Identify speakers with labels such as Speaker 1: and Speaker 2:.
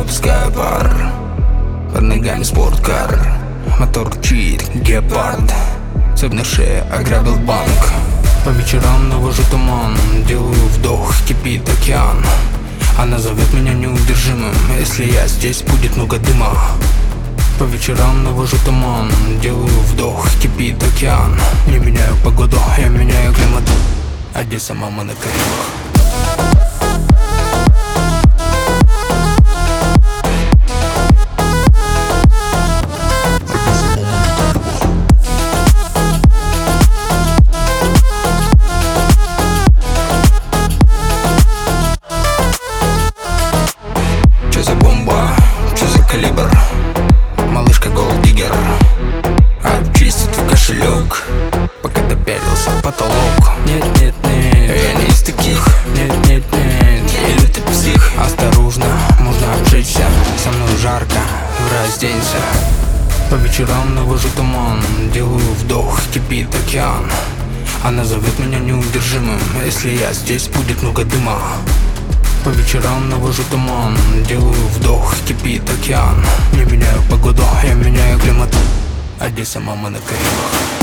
Speaker 1: выпускаю пар. Под ногами спорткар, мотор рычит, гепард. Цепь на шее, ограбил банк. По вечерам навожу туман, делаю вдох, кипит океан. Она зовет меня неудержимым, если я здесь, будет много дыма. По вечерам навожу туман, делаю вдох, кипит океан. Не меняю погоду, я меняю климат. Одесса, мама на Карибах. Чё за бомба, чё за калибр? Малышка голддиггер, обчистит в кошелек, пока допялился в потолок. Нет, нет, нет, я не из таких. Нет, нет, нет, или ты псих. Осторожно, можно обжечься, со мной жарко, разденься. По вечерам навожу туман, делаю вдох, кипит океан. Она зовет меня неудержимым, если я здесь, будет много дыма. По вечерам навожу туман, делаю вдох, кипит океан. Не меняю погоду, я меняю климат. Одесса, мама на Карибах.